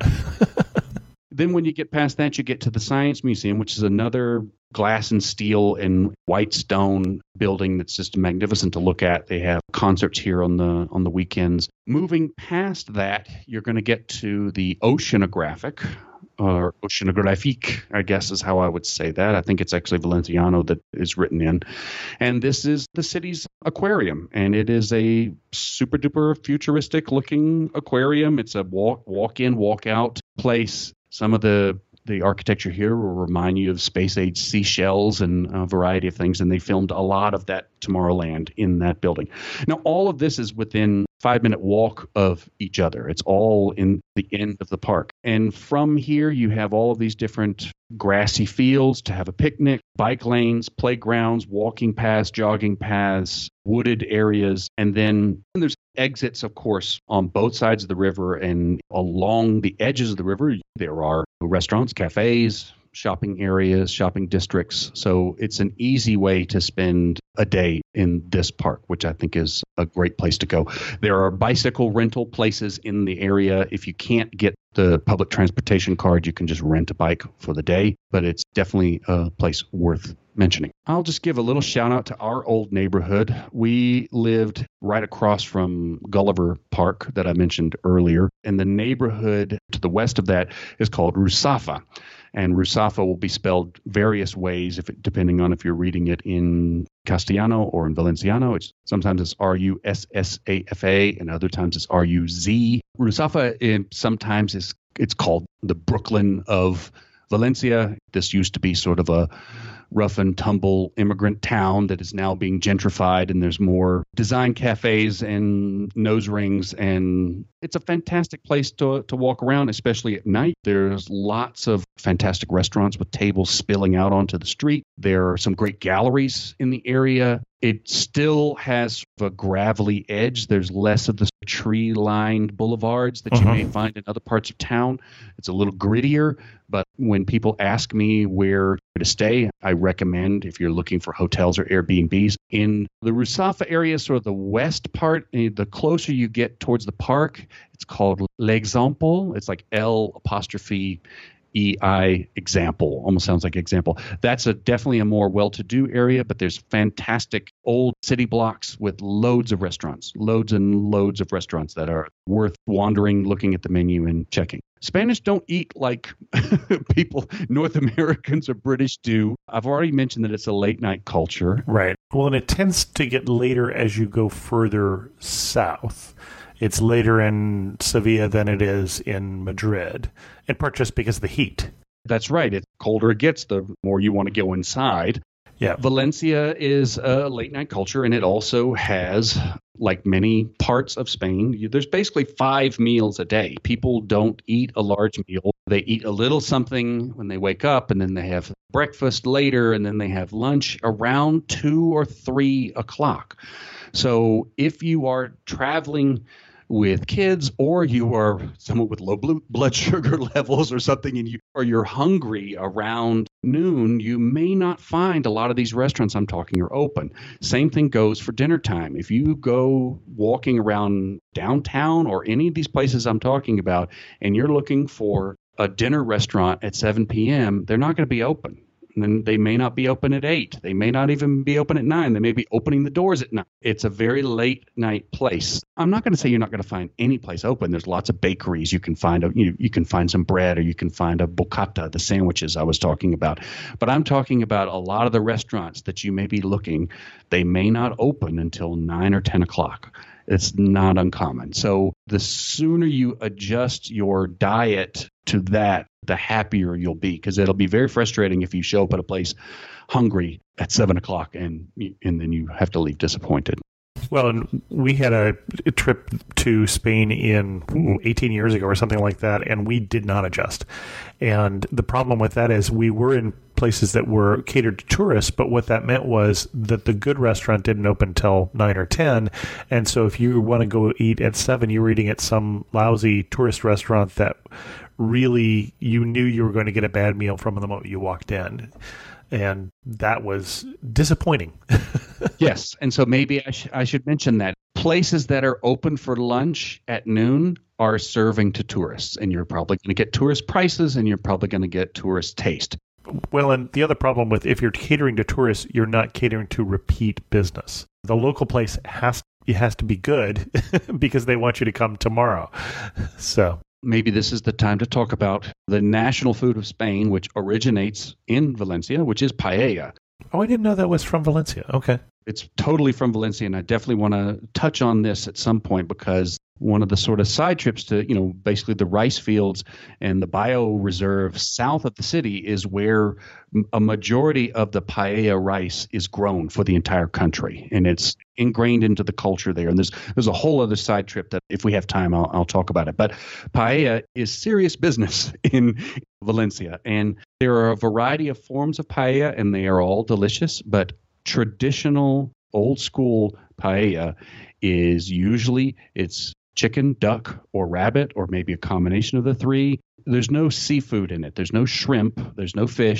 Then when you get past that, you get to the Science Museum, which is another glass and steel and white stone building that's just magnificent to look at. They have concerts here on the on the weekends. Moving past that, you're going to get to the Oceanographic, or Oceanographique, I guess is how I would say that. I think it's actually Valenciano that is written in. And this is the city's aquarium, and it is a super duper futuristic looking aquarium. It's a walk walk in, walk out place. Some of the the architecture here will remind you of space age seashells and a variety of things, and they filmed a lot of that Tomorrowland in that building. Now, all of this is within five minute walk of each other. It's all in the end of the park. And from here, you have all of these different grassy fields to have a picnic, bike lanes, playgrounds, walking paths, jogging paths, wooded areas. And then there's exits, of course, on both sides of the river, and along the edges of the river, there are restaurants, cafes, shopping areas, shopping districts. So it's an easy way to spend a day in this park, which I think is a great place to go. There are bicycle rental places in the area. If you can't get the public transportation card, you can just rent a bike for the day, but it's definitely a place worth mentioning. I'll just give a little shout out to our old neighborhood. We lived right across from Gulliver Park that I mentioned earlier, and the neighborhood to the west of that is called Rusafa. And Rusafa will be spelled various ways, if it, depending on if you're reading it in Castellano or in Valenciano. It's, sometimes it's R U S S A F A, and other times it's R U Z. Rusafa it, sometimes is it's called the Brooklyn of Valencia. This used to be sort of a rough and tumble immigrant town that is now being gentrified, and there's more design cafes and nose rings, and it's a fantastic place to to walk around, especially at night. There's lots of fantastic restaurants with tables spilling out onto the street. There are some great galleries in the area. It still has a gravelly edge. There's less of the tree-lined boulevards that Uh-huh. you may find in other parts of town. It's a little grittier, but when people ask me where to stay, I recommend, if you're looking for hotels or Airbnbs, in the Rusafa area, sort of the west part, eh, the closer you get towards the park, it's called L'Exemple. It's like L apostrophe E I example, almost sounds like example. That's a definitely a more well-to-do area, but there's fantastic old city blocks with loads of restaurants, loads and loads of restaurants that are worth wandering, looking at the menu and checking. Spanish don't eat like people, North Americans or British do. I've already mentioned that it's a late night culture. Right. Well, and it tends to get later as you go further south. It's later in Sevilla than it is in Madrid, in part just because of the heat. That's right. The colder it gets, the more you want to go inside. Yeah. Valencia is a late night culture, and it also has, like many parts of Spain, you, there's basically five meals a day. People don't eat a large meal. They eat a little something when they wake up, and then they have breakfast later, and then they have lunch around two or three o'clock. So if you are traveling with kids, or you are someone with low blood sugar levels or something, and you or you're hungry around noon, you may not find a lot of these restaurants I'm talking are open. Same thing goes for dinner time. If you go walking around downtown or any of these places I'm talking about, and you're looking for a dinner restaurant at seven p.m., they're not going to be open. And then they may not be open at eight. They may not even be open at nine. They may be opening the doors at nine. It's a very late night place. I'm not going to say you're not going to find any place open. There's lots of bakeries. You can find a, you, you can find some bread, or you can find a bocata, the sandwiches I was talking about. But I'm talking about a lot of the restaurants that you may be looking. They may not open until nine or ten o'clock. It's not uncommon. So the sooner you adjust your diet to that, the happier you'll be, because it'll be very frustrating if you show up at a place hungry at seven o'clock and and then you have to leave disappointed. Well, and we had a, a trip to Spain in ooh, eighteen years ago or something like that, and we did not adjust. And the problem with that is we were in places that were catered to tourists, but what that meant was that the good restaurant didn't open until nine or ten. And so if you want to go eat at seven, you were eating at some lousy tourist restaurant that really you knew you were going to get a bad meal from the moment you walked in. And that was disappointing. Yes. And so maybe I, sh- I should mention that places that are open for lunch at noon are serving to tourists. And you're probably going to get tourist prices, and you're probably going to get tourist taste. Well, and the other problem with if you're catering to tourists, you're not catering to repeat business. The local place has it has to be good because they want you to come tomorrow. So maybe this is the time to talk about the national food of Spain, which originates in Valencia, which is paella. Oh, I didn't know that was from Valencia. Okay. It's totally from Valencia, and I definitely want to touch on this at some point, because one of the sort of side trips to, you know, basically the rice fields and the bioreserve south of the city is where a majority of the paella rice is grown for the entire country, and it's ingrained into the culture there. And there's there's a whole other side trip that if we have time, I'll, I'll talk about it. But paella is serious business in Valencia, and there are a variety of forms of paella, and they are all delicious, but traditional old school paella is usually it's chicken, duck, or rabbit, or maybe a combination of the three. There's no seafood in it. There's no shrimp. There's no fish.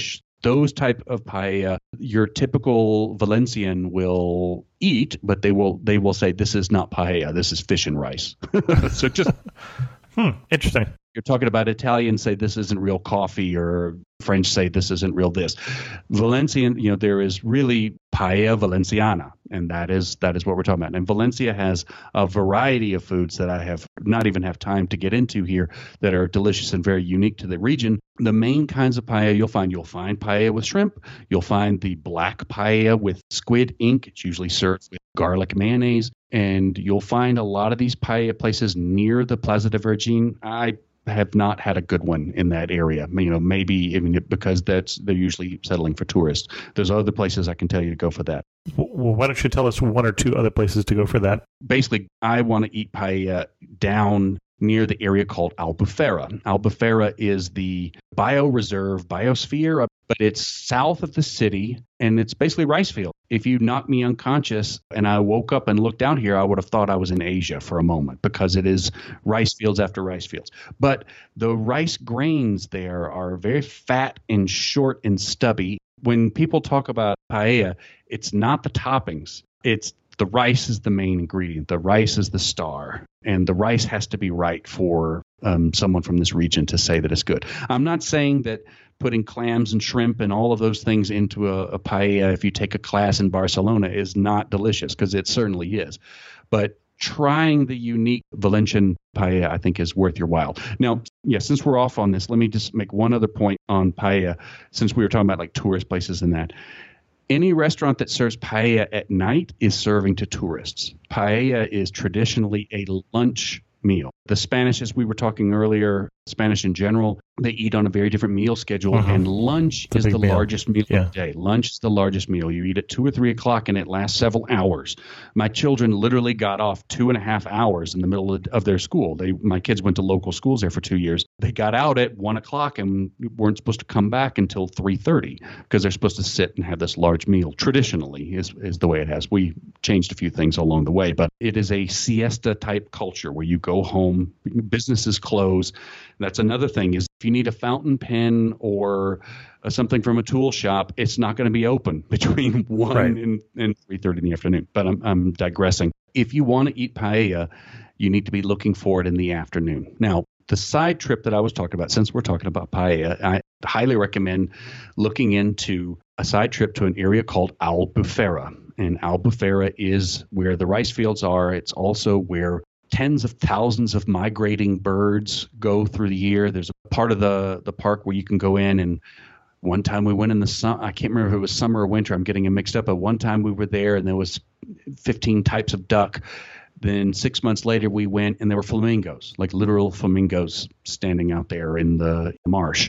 Those type of paella, your typical Valencian will eat, but they will they will say this is not paella, this is fish and rice. So just hmm, interesting. You're talking about Italians say this isn't real coffee, or French say this isn't real this. Valencian, you know, there is really paella valenciana, and that is that is what we're talking about. And Valencia has a variety of foods that I have not even have time to get into here that are delicious and very unique to the region. The main kinds of paella you'll find, you'll find paella with shrimp. You'll find the black paella with squid ink. It's usually served with garlic mayonnaise. And you'll find a lot of these paella places near the Plaza de Virgin. I have not had a good one in that area. You know, maybe even because that's they're usually settling for tourists. There's other places I can tell you to go for that. Well, why don't you tell us one or two other places to go for that? Basically, I want to eat paella down near the area called Albufera. Albufera is the bioreserve, biosphere, but it's south of the city, and it's basically rice field. If you knocked me unconscious and I woke up and looked down here, I would have thought I was in Asia for a moment, because it is rice fields after rice fields. But the rice grains there are very fat and short and stubby. When people talk about paella, it's not the toppings. It's the rice is the main ingredient. The rice is the star, and the rice has to be right for um, someone from this region to say that it's good. I'm not saying that putting clams and shrimp and all of those things into a, a paella, if you take a class in Barcelona, is not delicious, because it certainly is. But trying the unique Valencian paella, I think, is worth your while. Now, yeah, since we're off on this, let me just make one other point on paella, since we were talking about like tourist places and that. Any restaurant that serves paella at night is serving to tourists. Paella is traditionally a lunch meal. The Spanish, as we were talking earlier, Spanish in general, they eat on a very different meal schedule, uh-huh. and lunch it's is the meal. largest meal yeah. of the day. Lunch is the largest meal. You eat at two or three o'clock, and it lasts several hours. My children literally got off two and a half hours in the middle of, of their school. They, my kids went to local schools there for two years. They got out at one o'clock and weren't supposed to come back until three thirty, because they're supposed to sit and have this large meal. Traditionally is is the way it has. We changed a few things along the way, but it is a siesta type culture where you go home, businesses close. That's another thing, is if you need a fountain pen or uh, something from a tool shop, it's not going to be open between one right. and, and three thirty in the afternoon. But I'm, I'm digressing. If you want to eat paella, you need to be looking for it in the afternoon. Now, the side trip that I was talking about, since we're talking about paella, I highly recommend looking into a side trip to an area called Albufera. And Albufera is where the rice fields are. It's also where tens of thousands of migrating birds go through the year. There's a part of the, the park where you can go in, and one time we went in the summer. I can't remember if it was summer or winter. I'm getting it mixed up. But one time we were there, and there was fifteen types of duck. Then six months later we went, and there were flamingos, like literal flamingos standing out there in the marsh.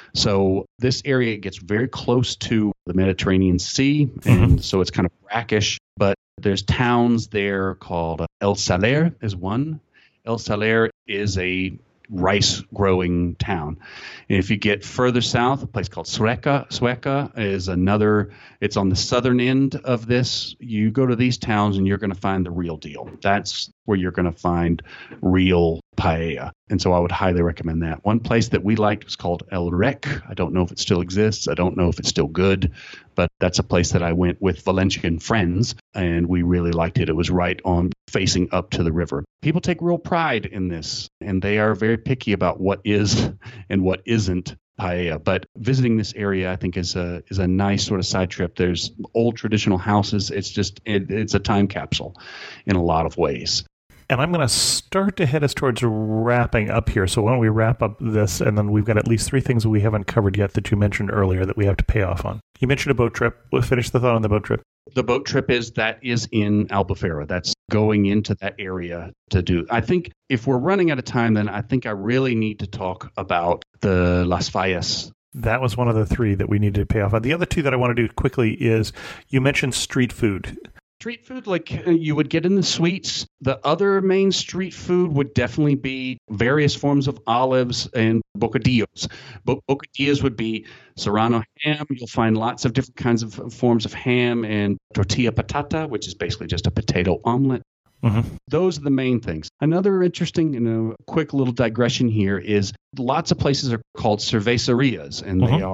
So this area gets very close to the Mediterranean Sea, and mm-hmm. so it's kind of brackish. But there's towns there called El Saler is one. El Saler is a rice-growing town. And if you get further south, a place called Sueca, Sueca is another. It's on the southern end of this. You go to these towns, and you're going to find the real deal. That's where you're going to find real paella. And so I would highly recommend that. One place that we liked was called El Rec. I don't know if it still exists. I don't know if it's still good, but that's a place that I went with Valencian friends, and we really liked it. It was right on facing up to the river. People take real pride in this, and they are very picky about what is and what isn't paella. But visiting this area, I think, is a is a nice sort of side trip. There's old traditional houses. It's just it, it's a time capsule in a lot of ways. And I'm going to start to head us towards wrapping up here. So why don't we wrap up this, and then we've got at least three things that we haven't covered yet that you mentioned earlier that we have to pay off on. You mentioned a boat trip. We'll finish the thought on the boat trip. The boat trip is that is in Albufera. That's going into that area to do. I think if we're running out of time, then I think I really need to talk about the Las Fallas. That was one of the three that we needed to pay off on. The other two that I want to do quickly is you mentioned street food. Street food, like you would get in the suites. The other main street food would definitely be various forms of olives and bocadillos. Bo- bocadillos would be serrano ham. You'll find lots of different kinds of forms of ham, and tortilla patata, which is basically just a potato omelet. Mm-hmm. Those are the main things. Another interesting, you know, quick little digression here is lots of places are called cervecerias, and mm-hmm. they are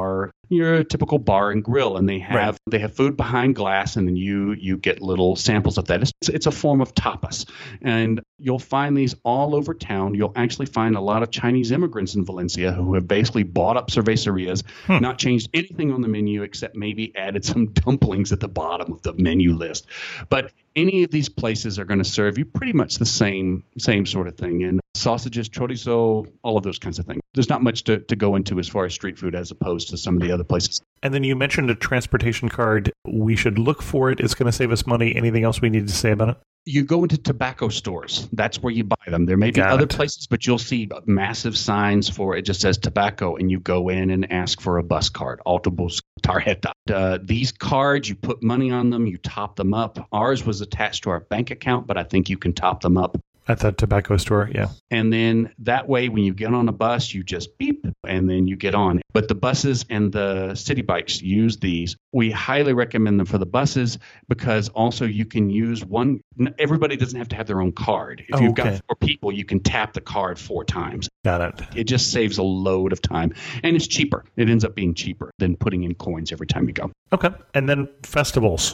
your typical bar and grill, and they have Right. they have food behind glass, and then you you get little samples of that. It's, it's a form of tapas, and you'll find these all over town. You'll actually find a lot of Chinese immigrants in Valencia who have basically bought up cervecerias, Hmm. not changed anything on the menu except maybe added some dumplings at the bottom of the menu list. But any of these places are going to serve you pretty much the same same sort of thing, and sausages, chorizo, all of those kinds of things. There's not much to, to go into as far as street food as opposed to some of the other places. And then you mentioned a transportation card. We should look for it. It's going to save us money. Anything else we need to say about it? You go into tobacco stores. That's where you buy them. There may be Got other it. places, but you'll see massive signs for it. Just says tobacco, and you go in and ask for a bus card, autobus tarjeta. Uh, these cards, you put money on them, you top them up. Ours was attached to our bank account, but I think you can top them up. At the tobacco store, yeah. And then that way, when you get on a bus, you just beep, and then you get on. But the buses and the city bikes use these. We highly recommend them for the buses because also you can use one. Everybody doesn't have to have their own card. If Oh, you've okay. got four people, you can tap the card four times. Got it. It just saves a load of time, and it's cheaper. It ends up being cheaper than putting in coins every time you go. Okay. And then festivals.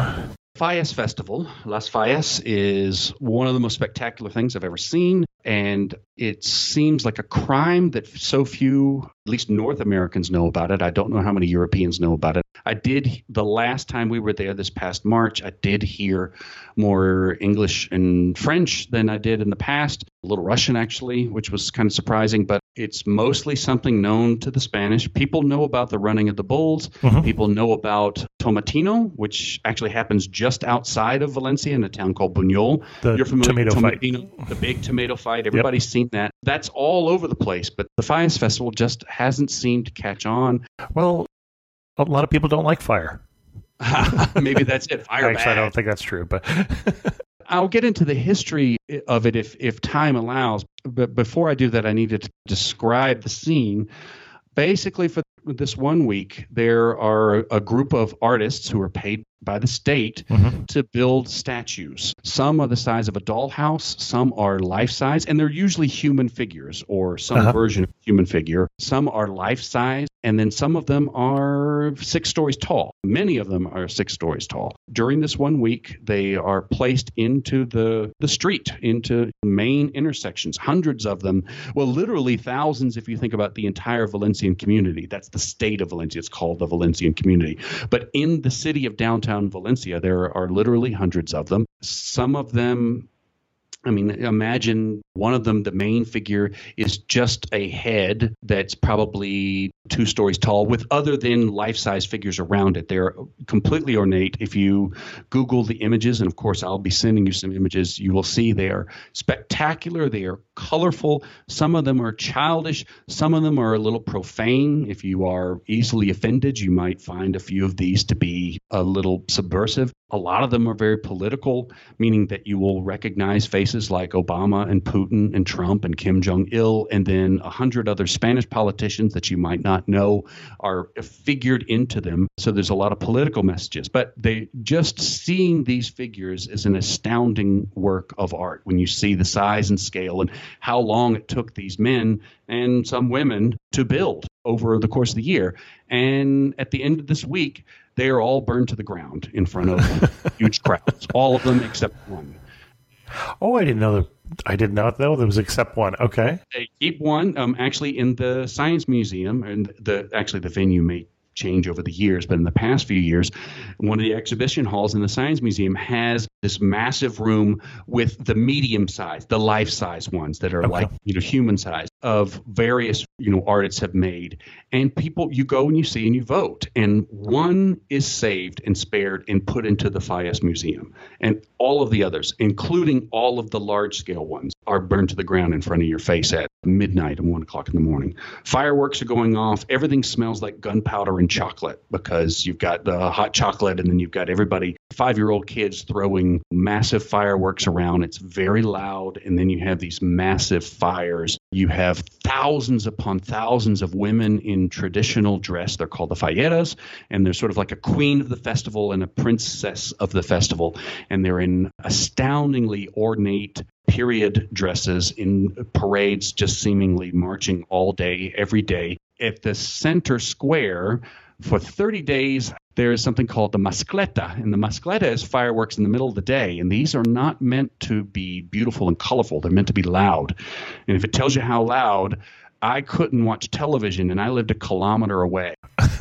Fallas Festival, Las Fallas, is one of the most spectacular things I've ever seen. And it seems like a crime that so few, at least North Americans, know about it. I don't know how many Europeans know about it. I did, the last time we were there this past March, I did hear more English and French than I did in the past. A little Russian, actually, which was kind of surprising. But it's mostly something known to the Spanish. People know about the running of the bulls. Mhm. People know about Tomatino, which actually happens just outside of Valencia in a town called Buñol. The You're familiar tomato with fight. Tomatino, the big tomato fight. Everybody's seen that. That's all over the place. But the Fallas Festival just hasn't seemed to catch on. Well, a lot of people don't like fire. Maybe that's it. Fire Actually, I bad. don't think that's true, but I'll get into the history of it if, if time allows. But before I do that, I need to describe the scene. Basically, for this one week, there are a group of artists who are paid by the state Mhm. to build statues. Some are the size of a dollhouse, some are life size, and they're usually human figures or some Uh-huh. version of a human figure. Some are life size, and then some of them are six stories tall. Many of them are six stories tall. During this one week, they are placed into the, the street, into main intersections, hundreds of them. Well, literally thousands if you think about the entire Valencian community. That's the state of Valencia. It's called the Valencian community. But in the city of downtown Valencia, there are literally hundreds of them. Some of them, I mean, imagine one of them, the main figure, is just a head that's probably two stories tall with other than life-size figures around it. They're completely ornate. If you Google the images, and of course I'll be sending you some images, you will see they are spectacular. They are colorful. Some of them are childish. Some of them are a little profane. If you are easily offended, you might find a few of these to be a little subversive. A lot of them are very political, meaning that you will recognize faces like Obama and Putin and Trump and Kim Jong-il, and then a hundred other Spanish politicians that you might not know are figured into them. So there's a lot of political messages. But they just seeing these figures is an astounding work of art when you see the size and scale and how long it took these men and some women to build over the course of the year. And at the end of this week, they are all burned to the ground in front of huge crowds, all of them except one. oh, I didn't know that. I did not know there was except one. Okay. They keep one um, actually in the Science Museum, and the actually the venue may change over the years, but in the past few years, one of the exhibition halls in the Science Museum has this massive room with the medium size, the life size ones that are Okay. like, you know, human size of various, you know, artists have made. And people, you go and you see and you vote. And one is saved and spared and put into the Fallas Museum. And all of the others, including all of the large scale ones, are burned to the ground in front of your face at midnight and one o'clock in the morning. Fireworks are going off. Everything smells like gunpowder and chocolate because you've got the hot chocolate and then you've got everybody, five-year-old kids throwing massive fireworks around. It's very loud. And then you have these massive fires. You have thousands upon thousands of women in traditional dress. They're called the falleras, and they're sort of like a queen of the festival and a princess of the festival. And they're in astoundingly ornate period dresses in parades, just seemingly marching all day, every day. at the center square for thirty days. There is something called the Mascleta, and the Mascleta is fireworks in the middle of the day, and these are not meant to be beautiful and colorful. They're meant to be loud, and if it tells you how loud, I couldn't watch television, and I lived a kilometer away.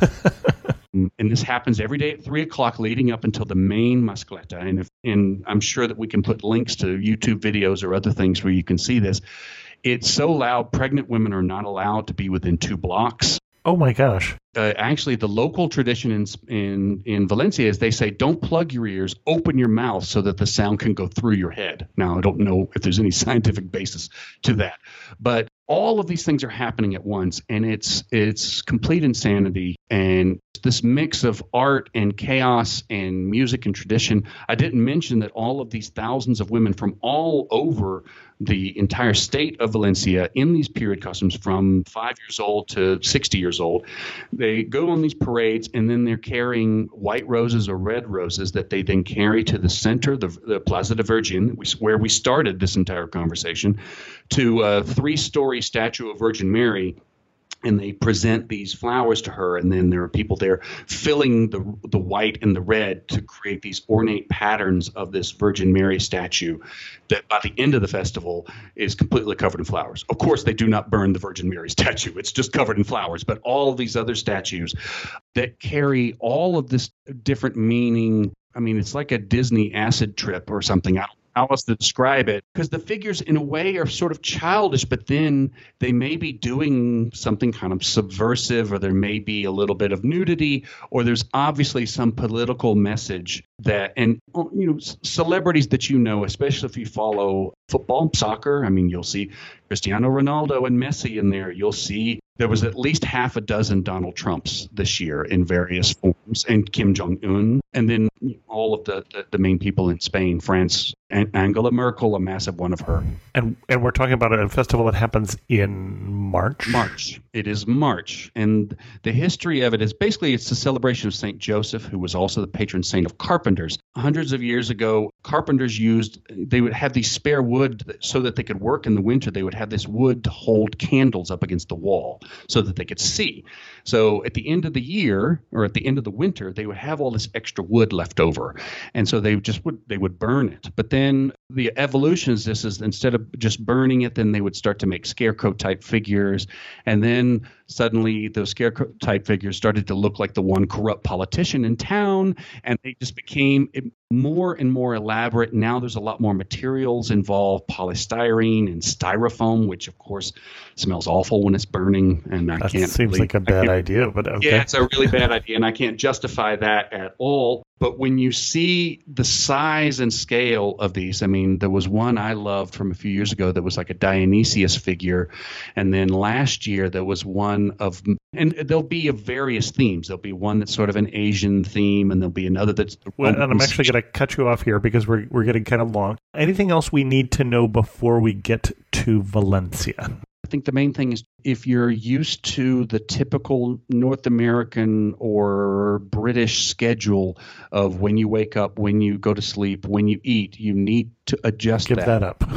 And this happens every day at three o'clock leading up until the main Mascleta. And, if, and I'm sure that we can put links to YouTube videos or other things where you can see this. It's so loud, pregnant women are not allowed to be within two blocks. Oh, my gosh. Uh, actually, the local tradition in, in in Valencia is they say, don't plug your ears, open your mouth so that the sound can go through your head. Now, I don't know if there's any scientific basis to that. But all of these things are happening at once, and it's it's complete insanity. And this mix of art and chaos and music and tradition. I didn't mention that all of these thousands of women from all over the entire state of Valencia in these period costumes from five years old to sixty years old. They go on these parades, and then they're carrying white roses or red roses that they then carry to the center, the, the Plaza de Virgin, where we started this entire conversation, to a three-story statue of Virgin Mary. And they present these flowers to her, and then there are people there filling the the white and the red to create these ornate patterns of this Virgin Mary statue that by the end of the festival is completely covered in flowers. Of course, they do not burn the Virgin Mary statue. It's just covered in flowers. But all of these other statues that carry all of this different meaning. I mean, it's like a Disney acid trip or something. I don't how else to describe it, because the figures in a way are sort of childish, but then they may be doing something kind of subversive, or there may be a little bit of nudity, or there's obviously some political message that, and you know, celebrities that you know, especially if you follow football, soccer, I mean, you'll see Cristiano Ronaldo and Messi in there. You'll see there was at least half a dozen Donald Trumps this year in various forms, and Kim Jong-un, and then all of the, the, the main people in Spain, France, and Angela Merkel, a massive one of her. And and we're talking about a festival that happens in March? March. It is March. And the history of it is basically it's the celebration of Saint Joseph, who was also the patron saint of carpenters. Hundreds of years ago, carpenters used, they would have these spare wood so that they could work in the winter. They would have this wood to hold candles up against the wall so that they could see. So at the end of the year, or at the end of the winter, they would have all this extra wood left over. And so they just would, they would burn it. But then the evolution is this is instead of just burning it, then they would start to make scarecrow type figures. And then suddenly those scarecrow type figures started to look like the one corrupt politician in town. And they just became more and more elaborate. Now there's a lot more materials involved, polystyrene and styrofoam, which of course smells awful when it's burning. And I that can't. seems really, like a bad idea, but okay. Yeah, it's a really bad idea, and I can't justify that at all. But when you see the size and scale of these, I mean, there was one I loved from a few years ago that was like a Dionysius figure. And then last year there was one of, and there'll be of various themes. There'll be one that's sort of an Asian theme, and there'll be another that's. Well, and I'm actually going to cut you off here because we're we're getting kind of long. Anything else we need to know before we get to Valencia? I think the main thing is if you're used to the typical North American or British schedule of when you wake up, when you go to sleep, when you eat, you need to adjust Give that. that up.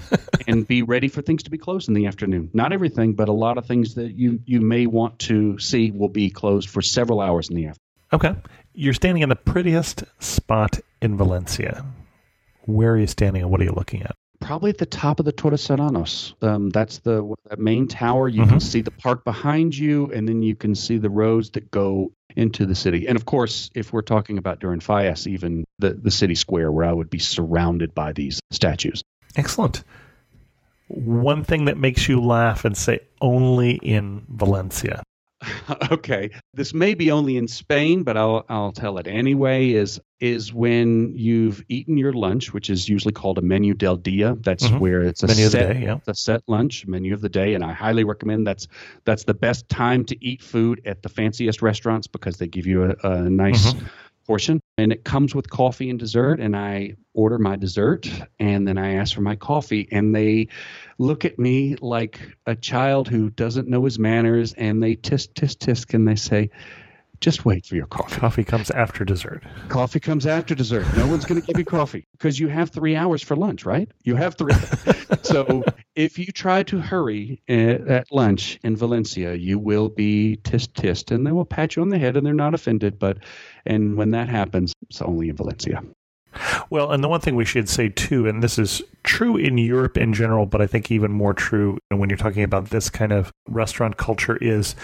And be ready for things to be closed in the afternoon. Not everything, but a lot of things that you, you may want to see will be closed for several hours in the afternoon. Okay. You're standing in the prettiest spot in Valencia. Where are you standing and what are you looking at? Probably at the top of the Torre Serranos. Um, that's the that main tower. You Mm-hmm. can see the park behind you, and then you can see the roads that go into the city. And of course, if we're talking about during Fallas, even the, the city square where I would be surrounded by these statues. Excellent. One thing that makes you laugh and say only in Valencia. Okay, this may be only in Spain, but I'll I'll tell it anyway. Is is when you've eaten your lunch, which is usually called a menu del dia. That's Mhm. where it's a Menu of the set, day, yeah. it's a set lunch menu of the day, and I highly recommend that's that's the best time to eat food at the fanciest restaurants because they give you a, a nice Mhm. portion, and it comes with coffee and dessert. And I order my dessert, and then I ask for my coffee, and they look at me like a child who doesn't know his manners, and they tisk tisk tisk, and they say, Just wait for your coffee. Coffee comes after dessert. Coffee comes after dessert. No one's going to give you coffee because you have three hours for lunch, right? You have three. So if you try to hurry at, at lunch in Valencia, you will be tisk tissed, and they will pat you on the head, and they're not offended. But and when that happens, it's only in Valencia. Well, and the one thing we should say, too, and this is true in Europe in general, but I think even more true when you're talking about this kind of restaurant culture, is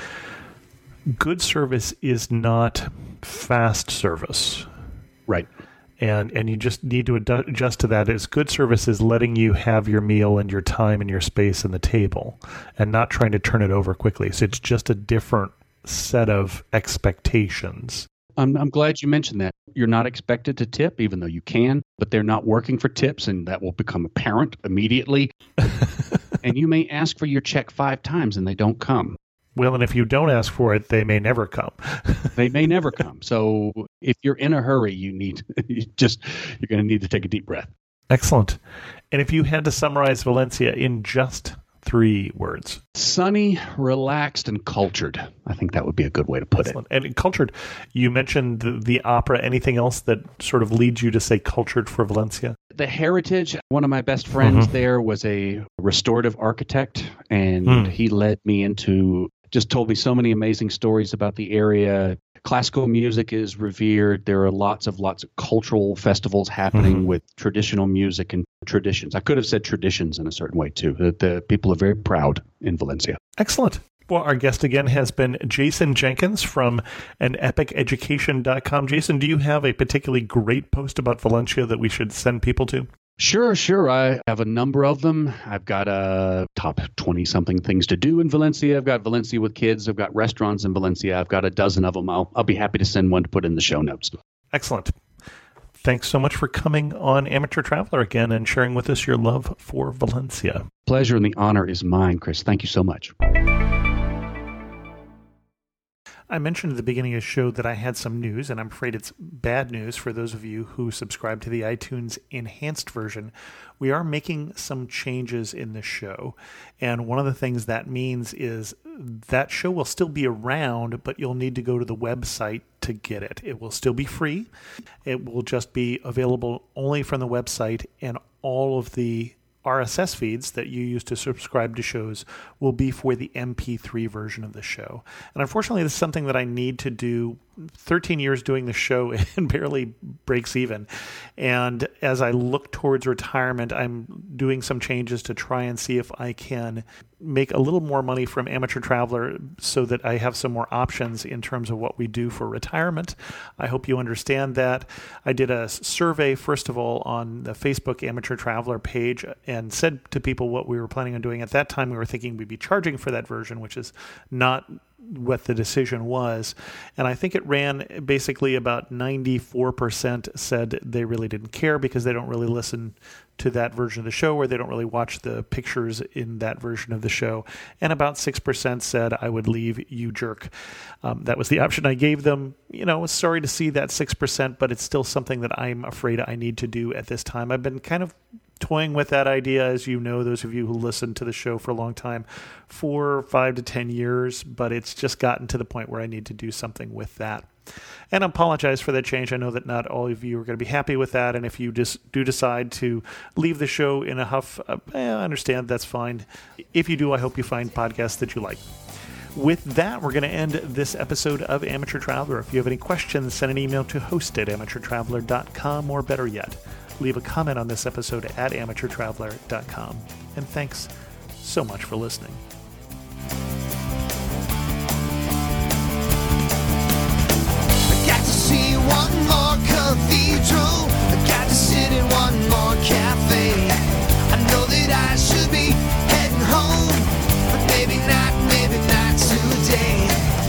good service is not fast service. Right. And and you just need to ad- adjust to that. Is good service is letting you have your meal and your time and your space and the table and not trying to turn it over quickly. So it's just a different set of expectations. I'm, I'm glad you mentioned that. You're not expected to tip, even though you can, but they're not working for tips, and that will become apparent immediately. And you may ask for your check five times, and they don't come. Well, and if you don't ask for it, they may never come. They may never come. So if you're in a hurry, you need you just you're going to need to take a deep breath. Excellent. And if you had to summarize Valencia in just three words. Sunny, relaxed, and cultured. I think that would be a good way to put Excellent. it. And cultured, you mentioned the, the opera. Anything else that sort of leads you to say cultured for Valencia? The heritage, one of my best friends Mm-hmm. there was a restorative architect, and Mm. he led me into, just told me so many amazing stories about the area. Classical music is revered. There are lots of lots of cultural festivals happening Mm-hmm. with traditional music and traditions. I could have said traditions in a certain way too. That the people are very proud in Valencia. Excellent. Well, our guest again has been Jason Jenkins from an epic education dot com. Jason, do you have a particularly great post about Valencia that we should send people to? Sure, sure. I have a number of them. I've got a top twenty-something things to do in Valencia. I've got Valencia with kids. I've got restaurants in Valencia. I've got a dozen of them. I'll, I'll be happy to send one to put in the show notes. Excellent. Thanks so much for coming on Amateur Traveler again and sharing with us your love for Valencia. Pleasure and the honor is mine, Chris. Thank you so much. I mentioned at the beginning of the show that I had some news, and I'm afraid it's bad news for those of you who subscribe to the iTunes enhanced version. We are making some changes in the show, and one of the things that means is that show will still be around, but you'll need to go to the website to get it. It will still be free. It will just be available only from the website, and all of the R S S feeds that you use to subscribe to shows will be for the M P three version of the show. And unfortunately, this is something that I need to do. thirteen years doing the show and barely breaks even. And as I look towards retirement, I'm doing some changes to try and see if I can make a little more money from Amateur Traveler so that I have some more options in terms of what we do for retirement. I hope you understand that. I did a survey, first of all, on the Facebook Amateur Traveler page and said to people what we were planning on doing. At that time, we were thinking we'd be charging for that version, which is not what the decision was. And I think it ran basically about ninety-four percent said they really didn't care because they don't really listen to that version of the show, or they don't really watch the pictures in that version of the show. And about six percent said, I would leave, you jerk. Um, that was the option I gave them. You know, sorry to see that six percent, but it's still something that I'm afraid I need to do at this time. I've been kind of toying with that idea, as you know, those of you who listen to the show for a long time, for five to ten years, but it's just gotten to the point where I need to do something with that. And I apologize for that change. I know that not all of you are going to be happy with that, and if you just do decide to leave the show in a huff, uh, I understand, that's fine. If you do, I hope you find podcasts that you like. With that, we're going to end this episode of Amateur Traveler. If you have any questions, send an email to host at amateur traveler dot com, or better yet, leave a comment on this episode at amateur traveler dot com. And thanks so much for listening. I got to see one more cathedral. I got to sit in one more cafe. I know that I should be heading home, but maybe not, maybe not today.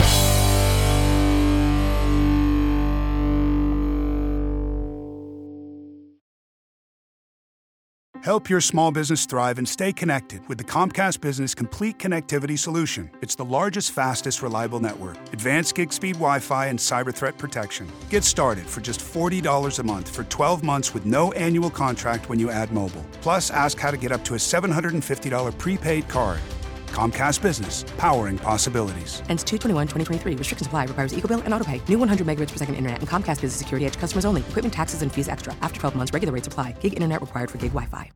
Help your small business thrive and stay connected with the Comcast Business Complete Connectivity Solution. It's the largest, fastest, reliable network, advanced gig speed Wi-Fi, and cyber threat protection. Get started for just forty dollars a month for twelve months with no annual contract when you add mobile. Plus, ask how to get up to a seven hundred fifty dollars prepaid card. Comcast Business, powering possibilities. Ends two twenty-one twenty twenty-three. Restrictions apply. Requires EcoBill and AutoPay. New one hundred megabits per second internet and Comcast Business Security Edge customers only. Equipment, taxes, and fees extra. After twelve months, regular rates apply. Gig internet required for gig Wi-Fi.